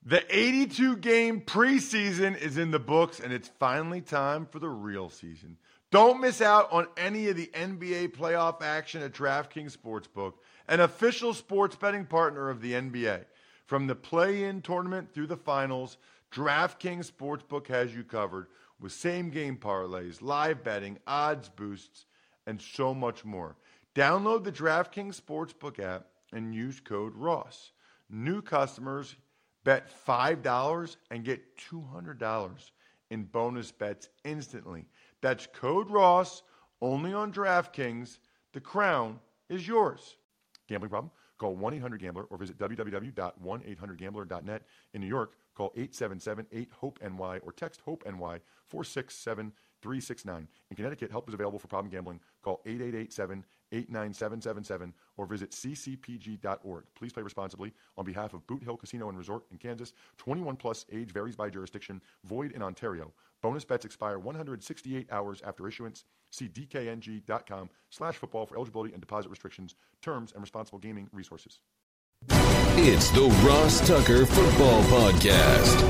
The 82-game preseason is in the books, and it's finally time for the real season. Don't miss out on any of the NBA playoff action at DraftKings Sportsbook, an official sports betting partner of the NBA. From the play-in tournament through the finals, DraftKings Sportsbook has you covered with same-game parlays, live betting, odds boosts, and so much more. Download the DraftKings Sportsbook app and use code ROSS. New customers bet $5 and get $200 in bonus bets instantly. That's code ROSS, only on DraftKings. The crown is yours. Gambling problem? Call 1-800-GAMBLER or visit www.1800gambler.net. In New York, call 877-8-HOPE-NY or text HOPE-NY 467-369. In Connecticut, help is available for problem gambling. Call 888-7-897-7777 or visit ccpg.org. Please play responsibly. On behalf of Boot Hill Casino and Resort in Kansas, 21 plus, age varies by jurisdiction, void in Ontario. Bonus bets expire 168 hours after issuance. See dkng.com/football for eligibility and deposit restrictions, terms, and responsible gaming resources. It's the Ross Tucker Football Podcast.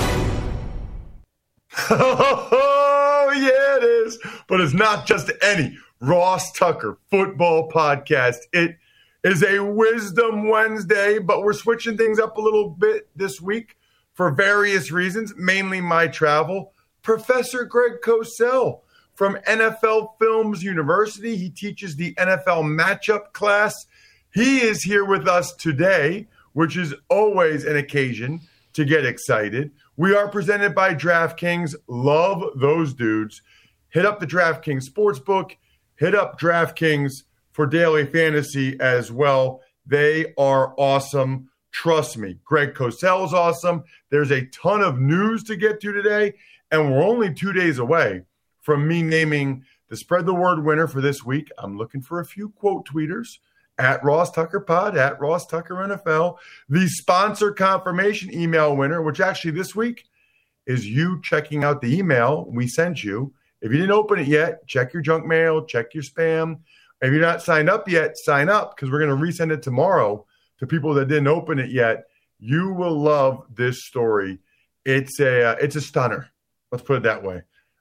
Oh, yeah, it is. But it's not just any Ross Tucker Football Podcast. It is a Wisdom Wednesday, but we're switching things up a little bit this week for various reasons, mainly my travel. Professor Greg Cosell from NFL Films University. He teaches the NFL matchup class. He is here with us today, which is always an occasion to get excited. We are presented by DraftKings. Love those dudes. Hit up the DraftKings Sportsbook. Hit up DraftKings for daily fantasy as well. They are awesome. Trust me. Greg Cosell is awesome. There's a ton of news to get to today, and we're only 2 days away from me naming the Spread the Word winner for this week. I'm looking for a few quote tweeters at Ross Tucker Pod, at Ross Tucker NFL. The sponsor confirmation email winner, which actually this week is you checking out the email we sent you. If you didn't open it yet, check your junk mail, check your spam. If you're not signed up yet, sign up because we're going to resend it tomorrow to people that didn't open it yet. You will love this story. It's a stunner. Let's put it that way.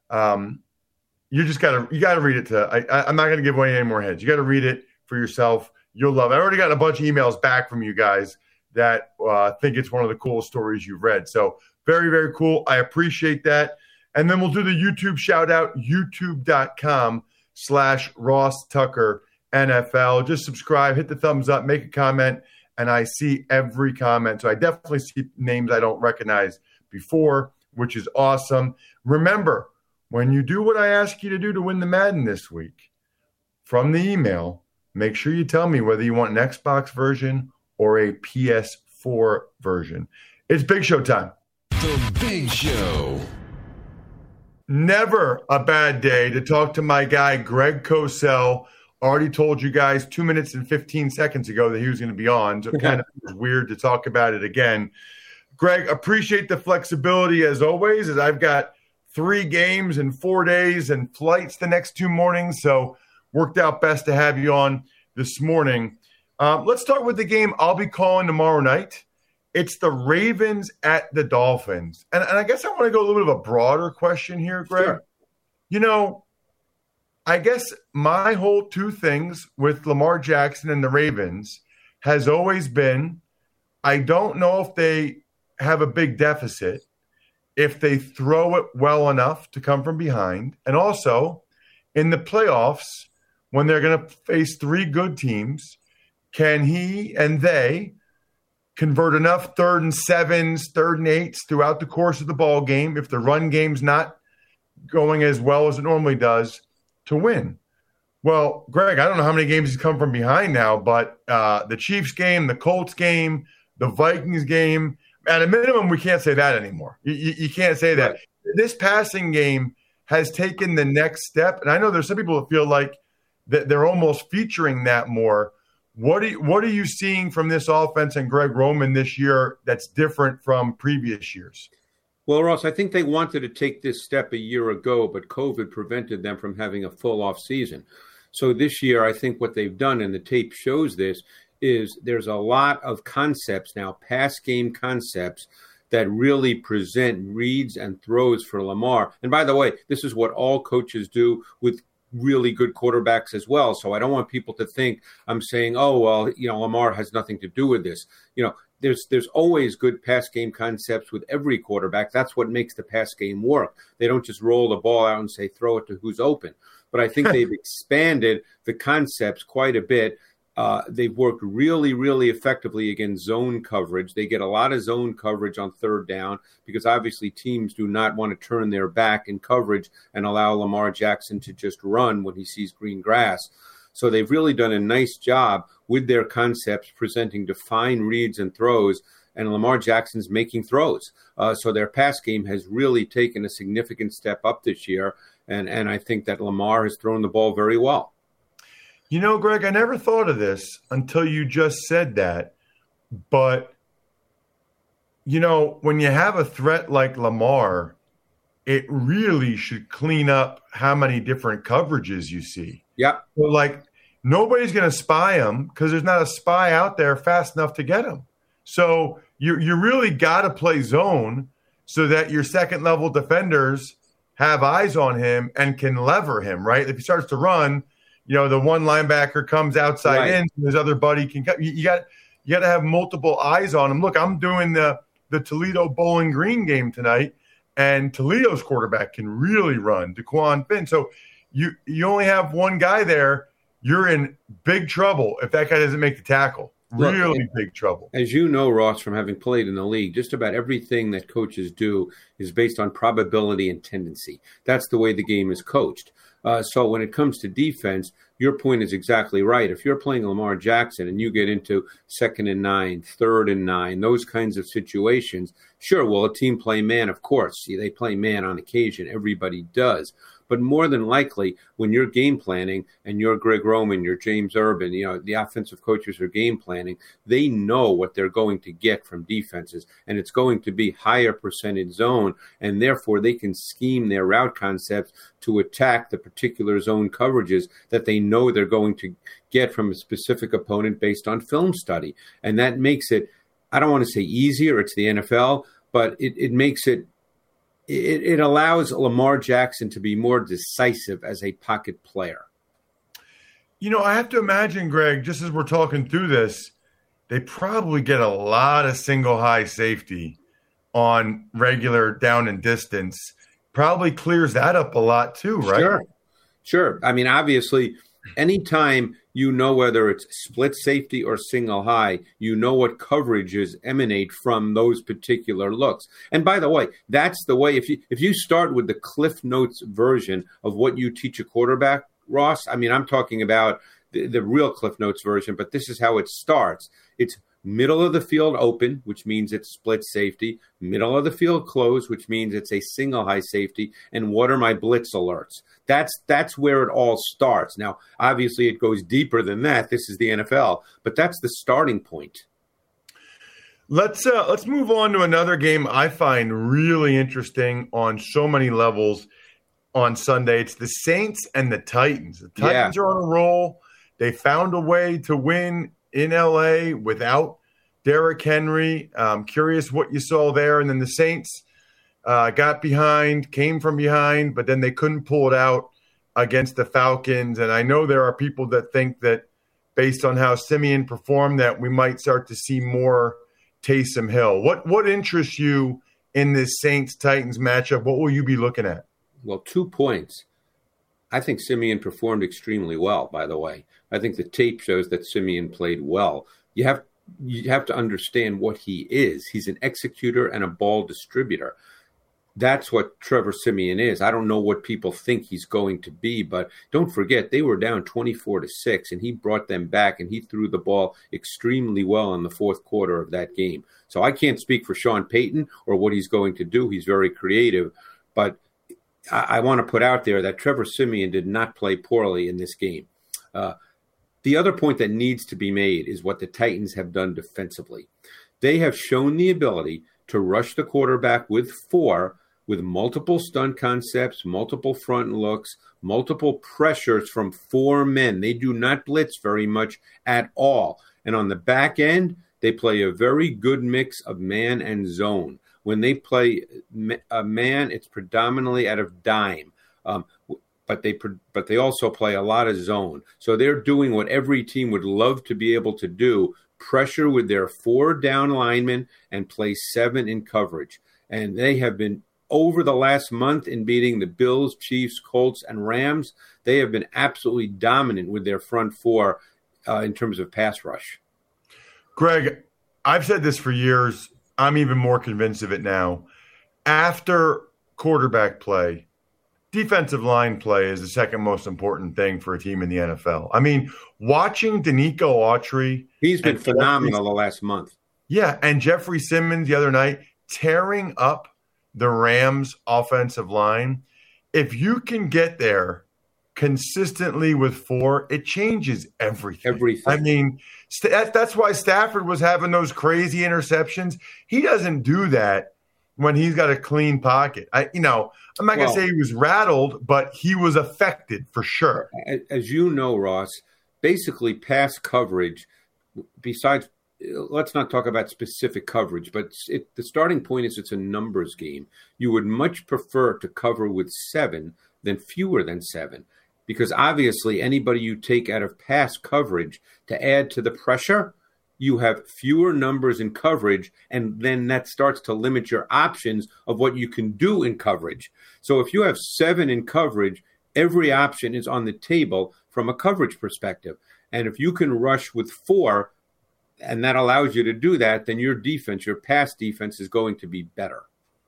You gotta read it. I'm not going to give away any more heads. You got to read it for yourself. You'll love it. I already got a bunch of emails back from you guys that think it's one of the coolest stories you've read. So very, very cool. I appreciate that. And then we'll do the YouTube shout out, youtube.com/Ross Tucker NFL. Just subscribe, hit the thumbs up, make a comment, and I see every comment. So I definitely see names I don't recognize before, which is awesome. Remember, when you do what I ask you to do to win the Madden this week, from the email, make sure you tell me whether you want an Xbox version or a PS4 version. It's Big Show time. The Big Show. Never a bad day to talk to my guy, Greg Cosell. Already told you guys 2 minutes and 15 seconds ago that he was going to be on, so it kind of was weird to talk about it again. Greg, appreciate the flexibility as always, as I've got 3 games in 4 days and flights the next 2 mornings, so worked out best to have you on this morning. Let's start with the game I'll be calling tomorrow night. It's the Ravens at the Dolphins. And I guess I want to go a little bit of a broader question here, Greg. Sure. You know, I guess my whole 2 things with Lamar Jackson and the Ravens has always been, I don't know if they have a big deficit, if they throw it well enough to come from behind. And also, in the playoffs, when they're going to face 3 good teams, can he and they convert enough 3rd and 7s, 3rd and 8s throughout the course of the ball game if the run game's not going as well as it normally does to win? Well, Greg, I don't know how many games he's come from behind now, but the Chiefs game, the Colts game, the Vikings game, at a minimum, we can't say that anymore. You can't say that. Right. This passing game has taken the next step, and I know there's some people that feel like that they're almost featuring that more. What are you seeing from this offense and Greg Roman this year that's different from previous years? Well, Ross, I think they wanted to take this step a year ago, but COVID prevented them from having a full off season. So this year, I think what they've done, and the tape shows this, is there's a lot of concepts now, pass game concepts, that really present reads and throws for Lamar. And by the way, this is what all coaches do with really good quarterbacks as well. So I don't want people to think I'm saying, oh, well, Lamar has nothing to do with this. There's always good pass game concepts with every quarterback. That's what makes the pass game work. They don't just roll the ball out and say, throw it to who's open. But I think they've expanded the concepts quite a bit. They've worked really, really effectively against zone coverage. They get a lot of zone coverage on third down because obviously teams do not want to turn their back in coverage and allow Lamar Jackson to just run when he sees green grass. So they've really done a nice job with their concepts presenting defined reads and throws, and Lamar Jackson's making throws. So their pass game has really taken a significant step up this year, and I think that Lamar has thrown the ball very well. Greg, I never thought of this until you just said that. But, when you have a threat like Lamar, it really should clean up how many different coverages you see. Yeah. So, nobody's going to spy him because there's not a spy out there fast enough to get him. So you really got to play zone so that your second-level defenders have eyes on him and can lever him, right? If he starts to run – the one linebacker comes outside in, so his other buddy can come. You got to have multiple eyes on him. Look, I'm doing the Toledo Bowling Green game tonight, and Toledo's quarterback can really run, DeQuan Finn. So you only have one guy there. You're in big trouble if that guy doesn't make the tackle. Really big trouble. As you know, Ross, from having played in the league, just about everything that coaches do is based on probability and tendency. That's the way the game is coached. So when it comes to defense, your point is exactly right. If you're playing Lamar Jackson and you get into 2nd and 9, 3rd and 9, those kinds of situations, sure, will a team play man? Of course. They play man on occasion. Everybody does. But more than likely, when you're game planning and you're Greg Roman, you're James Urban, the offensive coaches are game planning, they know what they're going to get from defenses, and it's going to be higher percentage zone, and therefore they can scheme their route concepts to attack the particular zone coverages that they know they're going to get from a specific opponent based on film study. And that makes it, I don't want to say easier, it's the NFL, but it makes it, it allows Lamar Jackson to be more decisive as a pocket player. I have to imagine, Greg, just as we're talking through this, they probably get a lot of single high safety on regular down and distance. Probably clears that up a lot too, right? Sure. I mean, obviously, anytime you know whether it's split safety or single high, you know what coverages emanate from those particular looks. And by the way, that's the way, if you start with the Cliff Notes version of what you teach a quarterback, Ross, I mean, I'm talking about the real Cliff Notes version, but this is how it starts. It's middle of the field open, which means it's split safety, middle of the field closed, which means it's a single high safety, and what are my blitz alerts? That's where it all starts. Now, obviously, it goes deeper than that. This is the NFL, but that's the starting point. Let's move on to another game I find really interesting on so many levels on Sunday. It's the Saints and the Titans. The Titans are on a roll. They found a way to win in LA without Derrick Henry. I'm curious what you saw there. And then the Saints got behind, came from behind, but then they couldn't pull it out against the Falcons. And I know there are people that think that based on how Simeon performed that we might start to see more Taysom Hill. What interests you in this Saints-Titans matchup? What will you be looking at? Well, 2 points. I think Simeon performed extremely well, by the way. I think the tape shows that Simeon played well. You have to understand what he is. He's an executor and a ball distributor. That's what Trevor Simeon is. I don't know what people think he's going to be, but don't forget they were down 24-6, and he brought them back, and he threw the ball extremely well in the fourth quarter of that game. So I can't speak for Sean Payton or what he's going to do. He's very creative, but I want to put out there that Trevor Simeon did not play poorly in this game. The other point that needs to be made is what the Titans have done defensively. They have shown the ability to rush the quarterback with 4, with multiple stunt concepts, multiple front looks, multiple pressures from 4 men. They do not blitz very much at all. And on the back end, they play a very good mix of man and zone. When they play a man, it's predominantly out of dime. But they also play a lot of zone. So they're doing what every team would love to be able to do, pressure with their 4 down linemen and play 7 in coverage. And they have been, over the last month, in beating the Bills, Chiefs, Colts, and Rams, they have been absolutely dominant with their front 4 in terms of pass rush. Greg, I've said this for years. I'm even more convinced of it now. After quarterback play, defensive line play is the second most important thing for a team in the NFL. I mean, watching Danico Autry. He's been phenomenal the last month. Yeah, and Jeffrey Simmons the other night tearing up the Rams offensive line. If you can get there consistently with 4, it changes everything. I mean, that's why Stafford was having those crazy interceptions. He doesn't do that when he's got a clean pocket. I'm not going to say he was rattled, but he was affected for sure. As you know, Ross, basically pass coverage, besides, let's not talk about specific coverage, but the starting point is it's a numbers game. You would much prefer to cover with 7 than fewer than 7, because obviously anybody you take out of pass coverage to add to the pressure, you have fewer numbers in coverage, and then that starts to limit your options of what you can do in coverage. So if you have 7 in coverage, every option is on the table from a coverage perspective. And if you can rush with 4, and that allows you to do that, then your defense, your pass defense, is going to be better.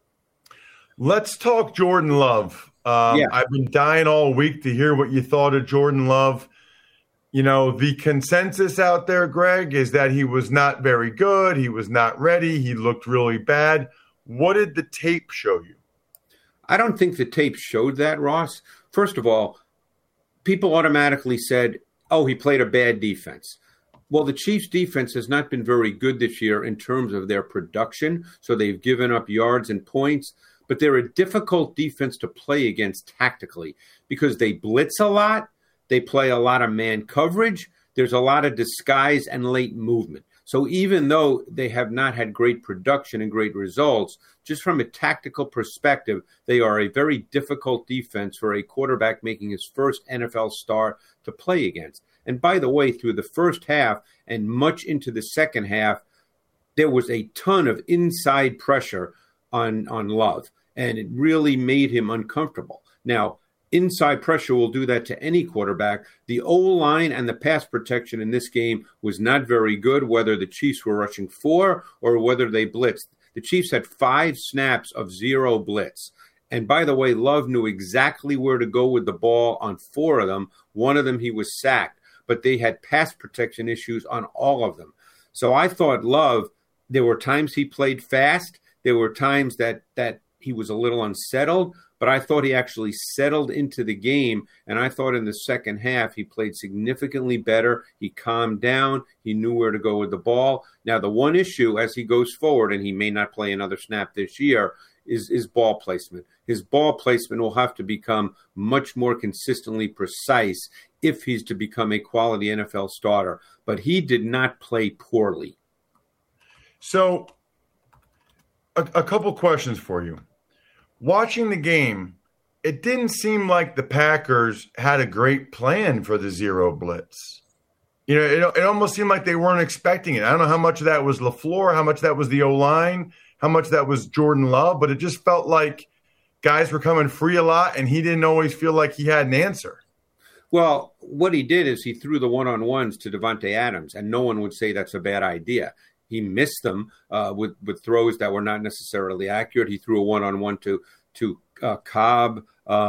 Let's talk Jordan Love. I've been dying all week to hear what you thought of Jordan Love. The consensus out there, Greg, is that he was not very good. He was not ready. He looked really bad. What did the tape show you? I don't think the tape showed that, Ross. First of all, people automatically said, oh, he played a bad defense. Well, the Chiefs' defense has not been very good this year in terms of their production, so they've given up yards and points. But they're a difficult defense to play against tactically because they blitz a lot. They play a lot of man coverage. There's a lot of disguise and late movement. So even though they have not had great production and great results, just from a tactical perspective, they are a very difficult defense for a quarterback making his first NFL start to play against. And by the way, through the first half and much into the second half, there was a ton of inside pressure on Love, and it really made him uncomfortable. Now, inside pressure will do that to any quarterback. The O-line and the pass protection in this game was not very good, whether the Chiefs were rushing 4 or whether they blitzed. The Chiefs had 5 snaps of 0 blitz. And by the way, Love knew exactly where to go with the ball on 4 of them. 1 of them he was sacked, but they had pass protection issues on all of them. So I thought Love, there were times he played fast. There were times that he was a little unsettled, but I thought he actually settled into the game, and I thought in the second half he played significantly better. He calmed down. He knew where to go with the ball. Now, the one issue as he goes forward, and he may not play another snap this year, is ball placement. His ball placement will have to become much more consistently precise if he's to become a quality NFL starter. But he did not play poorly. So, a couple questions for you. Watching the game, it didn't seem like the Packers had a great plan for the 0 blitz. It almost seemed like they weren't expecting it. I don't know how much of that was LaFleur, how much of that was the O-line, how much of that was Jordan Love, but it just felt like guys were coming free a lot, and he didn't always feel like he had an answer. Well, what he did is he threw the one-on-ones to Davante Adams, and no one would say that's a bad idea. He missed them with throws that were not necessarily accurate. He threw a one-on-one to Cobb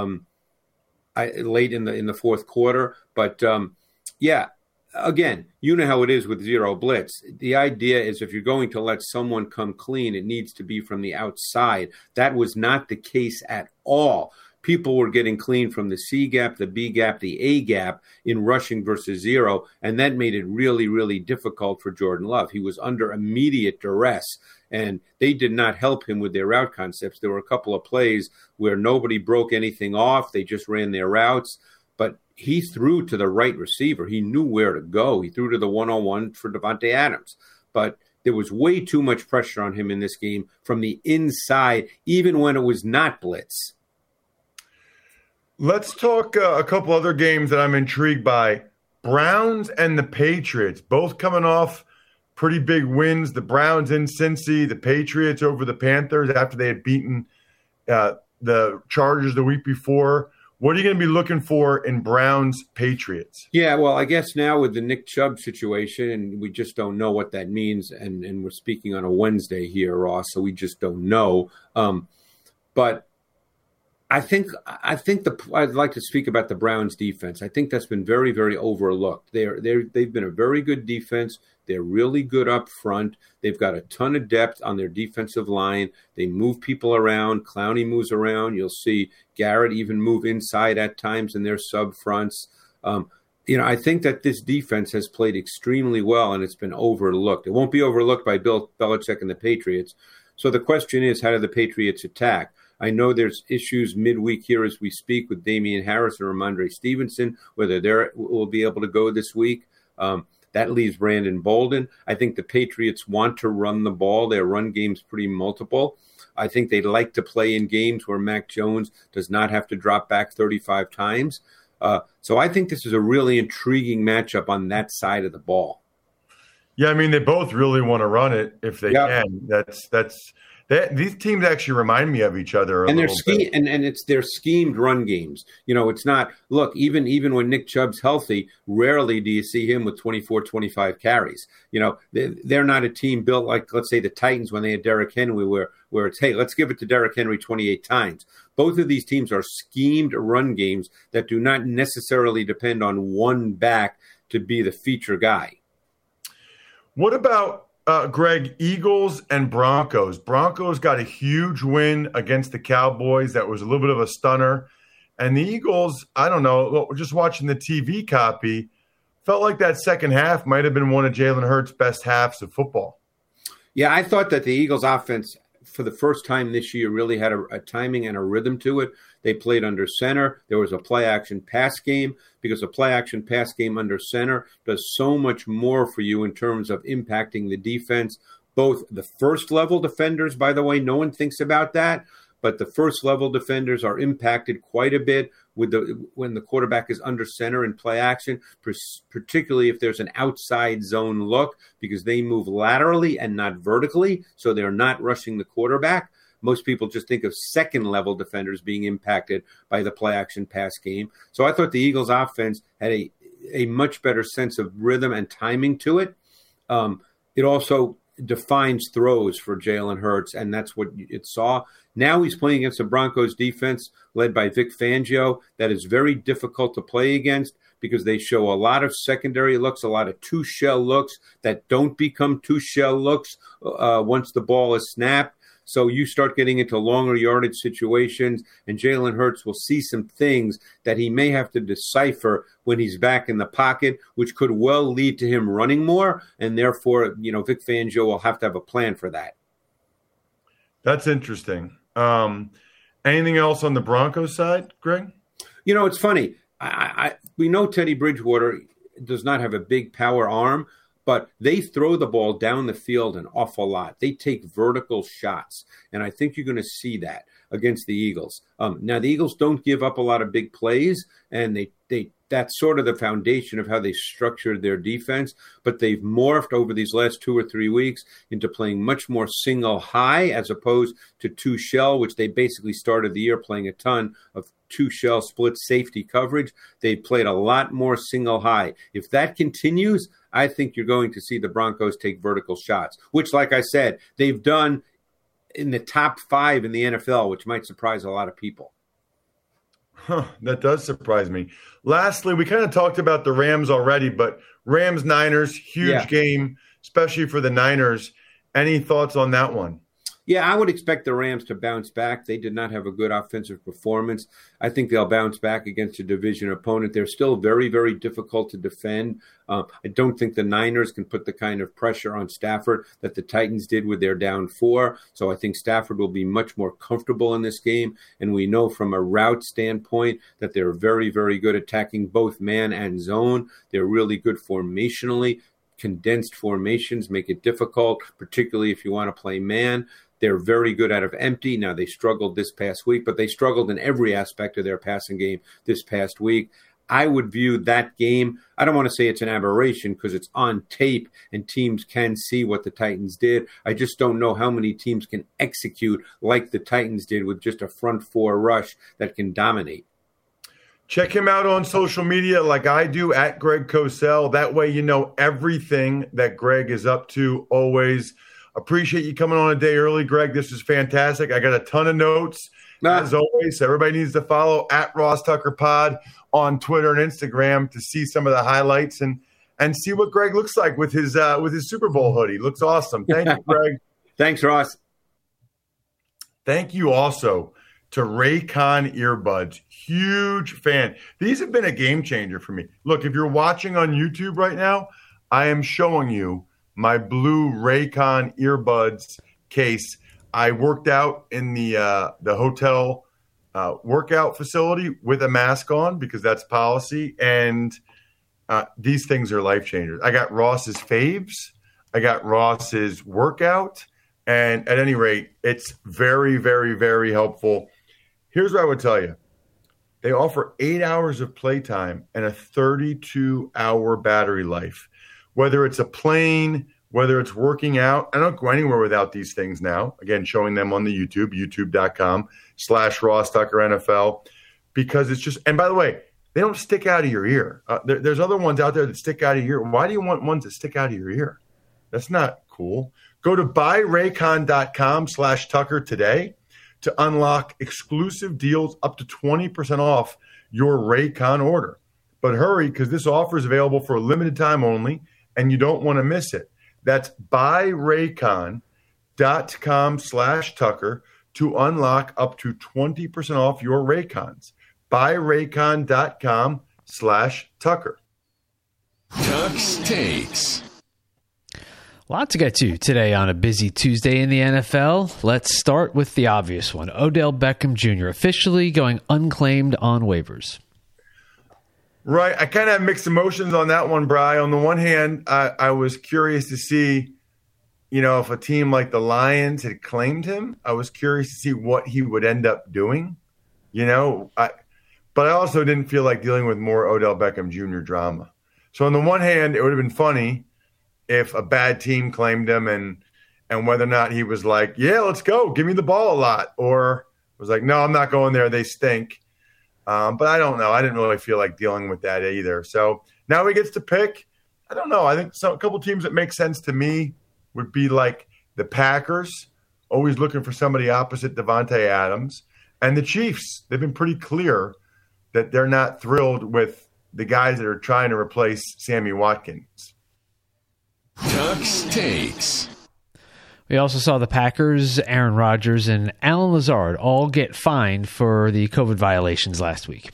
late in the fourth quarter. But again, you know how it is with 0 blitz. The idea is if you're going to let someone come clean, it needs to be from the outside. That was not the case at all. People were getting clean from the C gap, the B gap, the A gap in rushing versus 0, and that made it really, really difficult for Jordan Love. He was under immediate duress, and they did not help him with their route concepts. There were a couple of plays where nobody broke anything off. They just ran their routes, but he threw to the right receiver. He knew where to go. He threw to the one-on-one for Davante Adams. But there was way too much pressure on him in this game from the inside, even when it was not blitz. Let's talk a couple other games that I'm intrigued by. Browns and the Patriots, both coming off pretty big wins. The Browns in Cincy, the Patriots over the Panthers after they had beaten the Chargers the week before. What are you going to be looking for in Browns-Patriots? Yeah, well, I guess now with the Nick Chubb situation, and we just don't know what that means, and we're speaking on a Wednesday here, Ross, so we just don't know. But I think I'd like to speak about the Browns defense. I think that's been very, very overlooked. They've been a very good defense. They're really good up front. They've got a ton of depth on their defensive line. They move people around. Clowney moves around. You'll see Garrett even move inside at times in their sub fronts. I think that this defense has played extremely well, and it's been overlooked. It won't be overlooked by Bill Belichick and the Patriots. So the question is, how do the Patriots attack? I know there's issues midweek here as we speak with Damian Harris or Ramondre Stevenson, whether they will be able to go this week. That leaves Brandon Bolden. I think the Patriots want to run the ball. Their run game's pretty multiple. I think they'd like to play in games where Mac Jones does not have to drop back 35 times. So I think this is a really intriguing matchup on that side of the ball. Yeah, I mean, they both really want to run it if they can. These teams actually remind me of each other a little bit. And it's their schemed run games. It's not – look, even when Nick Chubb's healthy, rarely do you see him with 24, 25 carries. They're not a team built like, let's say, the Titans when they had Derrick Henry where it's, hey, let's give it to Derrick Henry 28 times. Both of these teams are schemed run games that do not necessarily depend on one back to be the feature guy. What about Greg, Eagles and Broncos? Broncos got a huge win against the Cowboys. That was a little bit of a stunner. And the Eagles, I don't know, just watching the TV copy, felt like that second half might have been one of Jalen Hurts' best halves of football. Yeah, I thought that the Eagles offense for the first time this year really had a timing and a rhythm to it. They played under center. There was a play-action pass game because a play-action pass game under center does so much more for you in terms of impacting the defense. Both the first-level defenders, by the way, no one thinks about that, but the first-level defenders are impacted quite a bit when the quarterback is under center in play action, particularly if there's an outside zone look because they move laterally and not vertically, so they're not rushing the quarterback. Most people just think of second-level defenders being impacted by the play-action pass game. So I thought the Eagles' offense had a much better sense of rhythm and timing to it. It also defines throws for Jalen Hurts, and that's what it saw. Now he's playing against the Broncos defense led by Vic Fangio. That is very difficult to play against because they show a lot of secondary looks, a lot of two-shell looks that don't become two-shell looks once the ball is snapped. So you start getting into longer yardage situations, and Jalen Hurts will see some things that he may have to decipher when he's back in the pocket, which could well lead to him running more, and therefore, Vic Fangio will have to have a plan for that. That's interesting. Anything else on the Broncos side, Greg? It's funny. We know Teddy Bridgewater does not have a big power arm, but they throw the ball down the field an awful lot. They take vertical shots, and I think you're going to see that against the Eagles. Now, the Eagles don't give up a lot of big plays, and that's sort of the foundation of how they structured their defense, but they've morphed over these last 2 or 3 weeks into playing much more single high as opposed to two shell, which they basically started the year playing a ton of two shell split safety coverage. They played a lot more single high. If that continues, I think you're going to see the Broncos take vertical shots, which, like I said, they've done in the top 5 in the NFL, which might surprise a lot of people. That does surprise me. Lastly, we kind of talked about the Rams already, but Rams-Niners, huge game, especially for the Niners. Any thoughts on that one? Yeah, I would expect the Rams to bounce back. They did not have a good offensive performance. I think they'll bounce back against a division opponent. They're still very, very difficult to defend. I don't think the Niners can put the kind of pressure on Stafford that the Titans did with their down 4. So I think Stafford will be much more comfortable in this game. And we know from a route standpoint that they're very, very good attacking both man and zone. They're really good formationally. condensed formations make it difficult, particularly if you want to play man. They're very good out of empty. Now, they struggled this past week, but they struggled in every aspect of their passing game this past week. I would view that game, I don't want to say it's an aberration because it's on tape and teams can see what the Titans did. I just don't know how many teams can execute like the Titans did with just a front four rush that can dominate. Check him out on social media like I do, at Greg Cosell. That way you know everything that Greg is up to always. Appreciate you coming on a day early, Greg. This is fantastic. I got a ton of notes, as always. Everybody needs to follow at Ross Tucker Pod on Twitter and Instagram to see some of the highlights and see what Greg looks like with his Super Bowl hoodie. Looks awesome. Thank you, Greg. Thanks, Ross. Thank you also to Raycon earbuds. Huge fan. These have been a game changer for me. Look, if you're watching on YouTube right now, I am showing you my blue Raycon earbuds case. I worked out in the hotel workout facility with a mask on because that's policy. And these things are life changers. I got Ross's faves. I got Ross's workout. And at any rate, it's very, very, very helpful. Here's what I would tell you. They offer 8 hours of playtime and a 32-hour battery life. Whether it's a plane, whether it's working out, I don't go anywhere without these things now. Again, showing them on the YouTube, youtube.com/Ross Tucker NFL, because it's just, and by the way, they don't stick out of your ear. There's other ones out there that stick out of your ear. Why do you want ones that stick out of your ear? That's not cool. Go to buyraycon.com/Tucker today to unlock exclusive deals up to 20% off your Raycon order. But hurry, because this offer is available for a limited time only, and you don't want to miss it. That's buyraycon.com/Tucker to unlock up to 20% off your Raycons. Buyraycon.com/Tucker. Tuck's Takes. A lot to get to today on a busy Tuesday in the NFL. Let's start with the obvious one. Odell Beckham Jr. officially going unclaimed on waivers. Right. I kind of have mixed emotions on that one, Bri. On the one hand, I was curious to see, if a team like the Lions had claimed him. I was curious to see what he would end up doing, but I also didn't feel like dealing with more Odell Beckham Jr. drama. So on the one hand, it would have been funny if a bad team claimed him and whether or not he was like, yeah, let's go, give me the ball a lot, or was like, no, I'm not going there, they stink. But I don't know. I didn't really feel like dealing with that either. So now he gets to pick. I don't know. I think a couple teams that make sense to me would be like the Packers, always looking for somebody opposite Devontae Adams, and the Chiefs. They've been pretty clear that they're not thrilled with the guys that are trying to replace Sammy Watkins. Tuck's Takes. We also saw the Packers, Aaron Rodgers, and Allen Lazard all get fined for the COVID violations last week.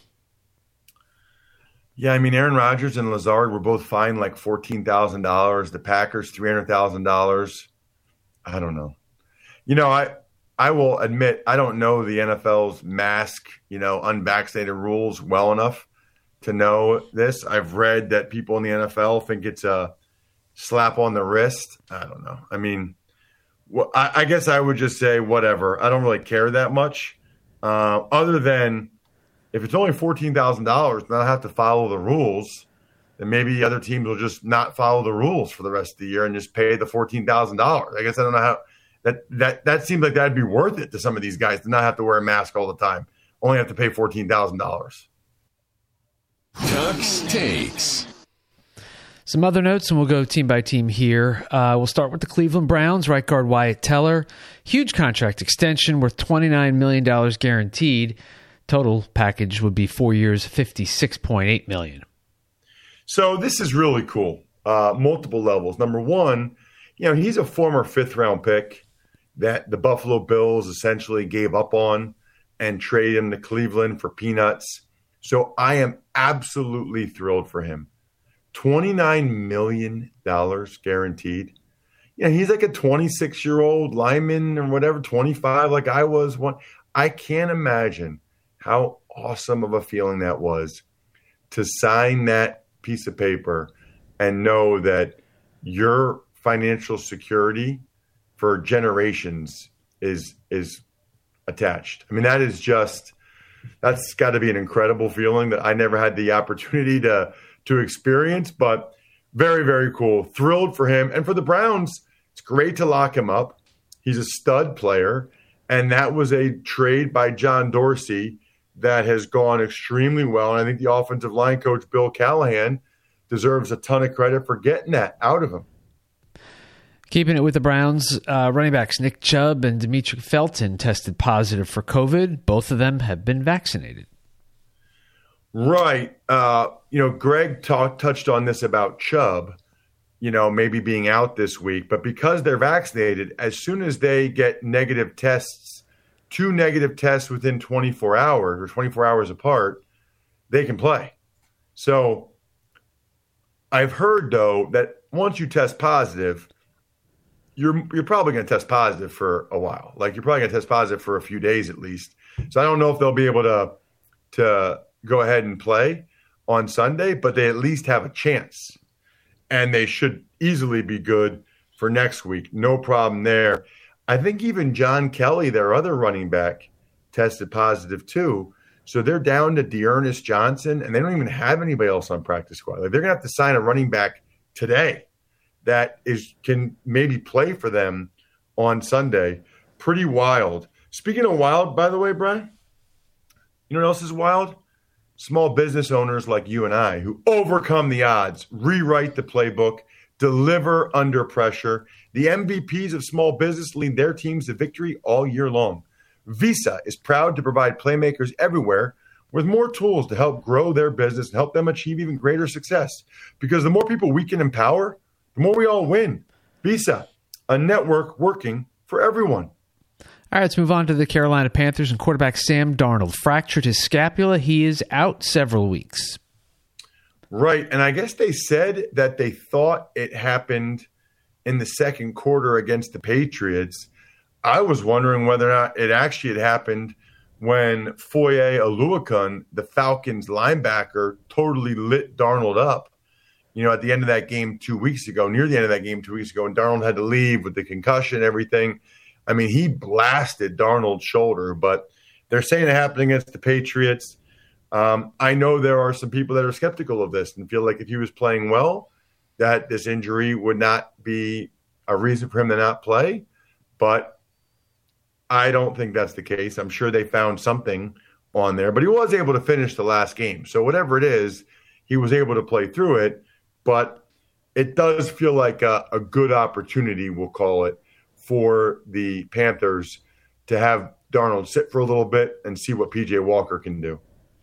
Yeah, Aaron Rodgers and Lazard were both fined like $14,000. The Packers, $300,000. I don't know. I will admit I don't know the NFL's mask, unvaccinated rules well enough to know this. I've read that people in the NFL think it's a slap on the wrist. I don't know. Well, I guess I would just say whatever. I don't really care that much. Other than if it's only $14,000 and I have to follow the rules, then maybe other teams will just not follow the rules for the rest of the year and just pay the $14,000. I guess I don't know how that seems like that'd be worth it to some of these guys to not have to wear a mask all the time. Only have to pay $14,000. Tuck's Takes. Some other notes, and we'll go team by team here. We'll start with the Cleveland Browns. Right guard Wyatt Teller. Huge contract extension worth $29 million guaranteed. Total package would be 4 years, $56.8 million. So this is really cool. Multiple levels. Number one, he's a former fifth-round pick that the Buffalo Bills essentially gave up on and traded him to Cleveland for peanuts. So I am absolutely thrilled for him. $29 million guaranteed. He's like a 26-year-old lineman or whatever, 25 like I was. I can't imagine how awesome of a feeling that was to sign that piece of paper and know that your financial security for generations is attached. I mean, that's got to be an incredible feeling that I never had the opportunity to experience, but very, very cool. Thrilled for him. And for the Browns, it's great to lock him up. He's a stud player. And that was a trade by John Dorsey that has gone extremely well. And I think the offensive line coach, Bill Callahan, deserves a ton of credit for getting that out of him. Keeping it with the Browns, running backs Nick Chubb and Demetri Felton tested positive for COVID. Both of them have been vaccinated. Right. Greg touched on this about Chubb, maybe being out this week. But because they're vaccinated, as soon as they get negative tests, 2 negative tests within 24 hours or 24 hours apart, they can play. So I've heard, though, that once you test positive, you're probably going to test positive for a while. Like, you're probably going to test positive for a few days at least. So I don't know if they'll be able to go ahead and play on Sunday, but they at least have a chance. And they should easily be good for next week. No problem there. I think even John Kelly, their other running back, tested positive too. So they're down to Dearness Johnson, and they don't even have anybody else on practice squad. Like, they're going to have to sign a running back today that can maybe play for them on Sunday. Pretty wild. Speaking of wild, by the way, Brian, you know what else is wild? Small business owners like you and I who overcome the odds, rewrite the playbook, deliver under pressure. The MVPs of small business lead their teams to victory all year long. Visa is proud to provide playmakers everywhere with more tools to help grow their business and help them achieve even greater success. Because the more people we can empower, the more we all win. Visa, a network working for everyone. All right, let's move on to the Carolina Panthers and quarterback Sam Darnold. Fractured his scapula. He is out several weeks. Right, and I guess they said that they thought it happened in the second quarter against the Patriots. I was wondering whether or not it actually had happened when Foye Oluokun, the Falcons linebacker, totally lit Darnold up, at the end of that game 2 weeks ago, near the end of that game 2 weeks ago, and Darnold had to leave with the concussion and everything. I mean, he blasted Darnold's shoulder, but they're saying it happened against the Patriots. I know there are some people that are skeptical of this and feel like if he was playing well, that this injury would not be a reason for him to not play. But I don't think that's the case. I'm sure they found something on there, but he was able to finish the last game. So whatever it is, he was able to play through it. But it does feel like a good opportunity, we'll call it, for the Panthers to have Darnold sit for a little bit and see what P.J. Walker can do.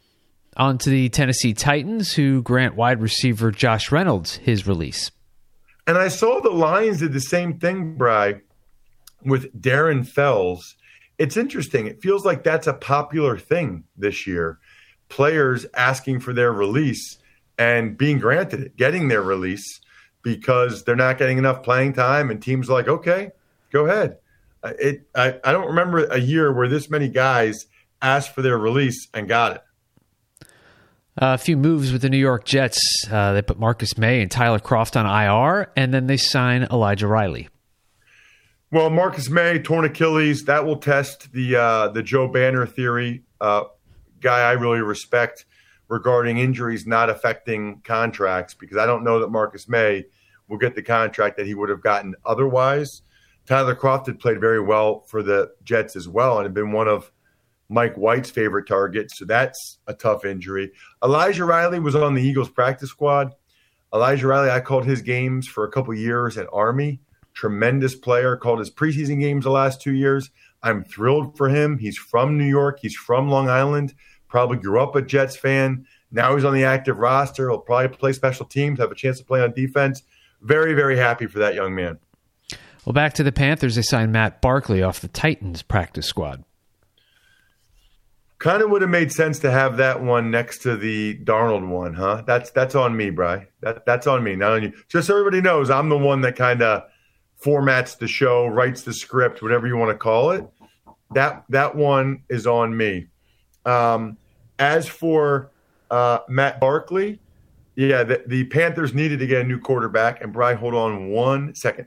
On to the Tennessee Titans, who grant wide receiver Josh Reynolds his release. And I saw the Lions did the same thing, Bri, with Darren Fells. It's interesting. It feels like that's a popular thing this year. Players asking for their release and being granted it, getting their release because they're not getting enough playing time, and teams are like, okay, go ahead. I don't remember a year where this many guys asked for their release and got it. A few moves with the New York Jets. They put Marcus May and Tyler Kroft on IR, and then they sign Elijah Riley. Well, Marcus May, torn Achilles, that will test the Joe Banner theory, guy I really respect regarding injuries not affecting contracts, because I don't know that Marcus May will get the contract that he would have gotten otherwise. Tyler Kroft had played very well for the Jets as well and had been one of Mike White's favorite targets, so that's a tough injury. Elijah Riley was on the Eagles practice squad. Elijah Riley, I called his games for a couple years at Army. Tremendous player, called his preseason games the last 2 years. I'm thrilled for him. He's from New York. He's from Long Island. Probably grew up a Jets fan. Now he's on the active roster. He'll probably play special teams, have a chance to play on defense. Very, very happy for that young man. Well, back to the Panthers. They signed Matt Barkley off the Titans practice squad. Kind of would have made sense to have that one next to the Darnold one, huh? That's on me, Bri. That's on me, not on you. Just so everybody knows, I'm the one that kind of formats the show, writes the script, whatever you want to call it. That one is on me. As for Matt Barkley, Yeah, the Panthers needed to get a new quarterback. And Brian, hold on 1 second.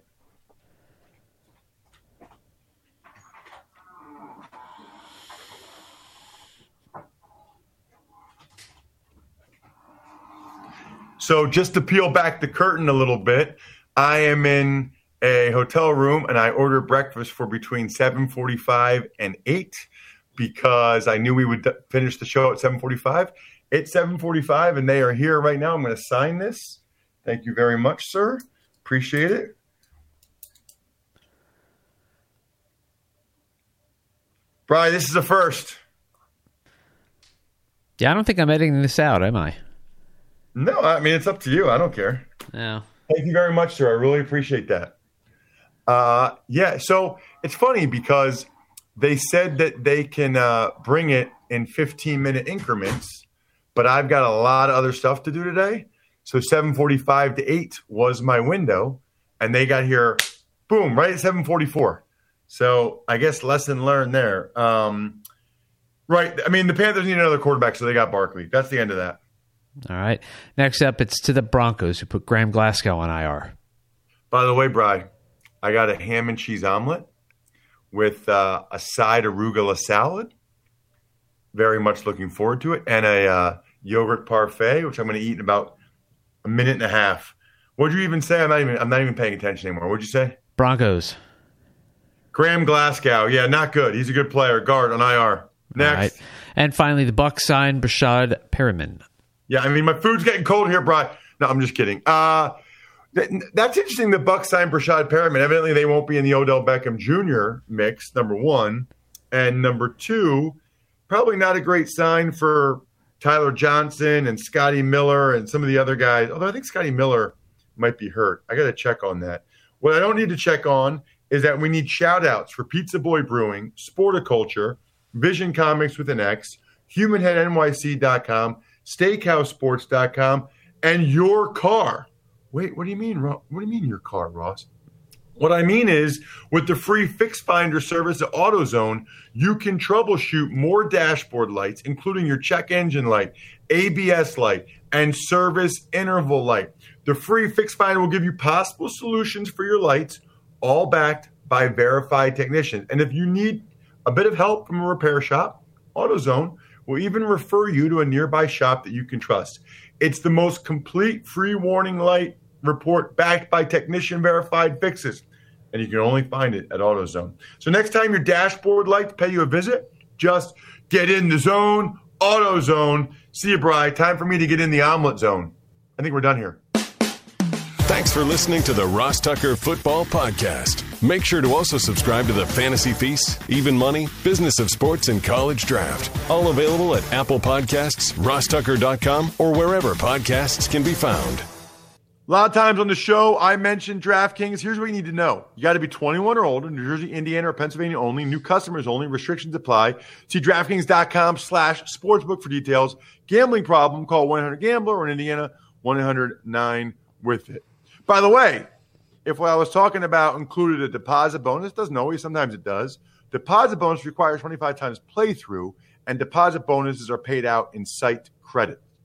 So just to peel back the curtain a little bit, I am in a hotel room and I ordered breakfast for between 7:45 and 8 because I knew we would finish the show at 7:45. It's 7:45 and they are here right now. I'm going to sign this. Thank you very much, sir. Appreciate it. Brian, this is a first. Yeah, I don't think I'm editing this out, am I? No, I mean, it's up to you. I don't care. No. Thank you very much, sir. I really appreciate that. Yeah, so it's funny because they said that they can bring it in 15-minute increments, but I've got a lot of other stuff to do today. So 7:45 to 8 was my window, and they got here, boom, right at 7:44. So I guess lesson learned there. Right. I mean, the Panthers need another quarterback, so they got Barkley. That's the end of that. All right. Next up, it's to the Broncos, who put Graham Glasgow on IR. By the way, Bri, I got a ham and cheese omelet with a side arugula salad. Very much looking forward to it. And a yogurt parfait, which I'm going to eat in about a minute and a half. What'd you even say? I'm not even paying attention anymore. What'd you say? Broncos. Graham Glasgow. Yeah, not good. He's a good player. Guard on IR. Next. All right. And finally, the Bucs signed Brashad Perriman. Yeah, I mean, my food's getting cold here, Brian. No, I'm just kidding. That's interesting. The Bucs signed Brashad Perriman. Evidently, they won't be in the Odell Beckham Jr. mix, number one. And number two, probably not a great sign for Tyler Johnson and Scotty Miller and some of the other guys. Although I think Scotty Miller might be hurt. I got to check on that. What I don't need to check on is that we need shout-outs for Pizza Boy Brewing, Sporticulture, Vision Comics with an X, HumanHeadNYC.com, SteakhouseSports.com, and your car. Wait, what do you mean? What do you mean your car, Ross? What I mean is, with the free Fix Finder service at AutoZone, you can troubleshoot more dashboard lights, including your check engine light, ABS light, and service interval light. The free Fix Finder will give you possible solutions for your lights, all backed by verified technicians. And if you need a bit of help from a repair shop, AutoZone will even refer you to a nearby shop that you can trust. It's the most complete free warning light report backed by technician verified fixes, and you can only find it at AutoZone. So next time your dashboard lights pay you a visit, just get in the zone, AutoZone. See you, Bri. Time for me to get in the omelet zone. I think we're done here. Thanks for listening to the Ross Tucker Football Podcast. Make sure to also subscribe to the Fantasy Feast, Even Money, Business of Sports, and College Draft. All available at Apple Podcasts, rosstucker.com, or wherever podcasts can be found. A lot of times on the show, I mentioned DraftKings. Here's what you need to know. You got to be 21 or older, New Jersey, Indiana, or Pennsylvania only. New customers only. Restrictions apply. See DraftKings.com/sportsbook for details. Gambling problem, call 1-800-GAMBLER, or in Indiana, 1-800-9-WITH-IT. By the way, if what I was talking about included a deposit bonus, doesn't always, sometimes it does. Deposit bonus requires 25 times playthrough, and deposit bonuses are paid out in site credit.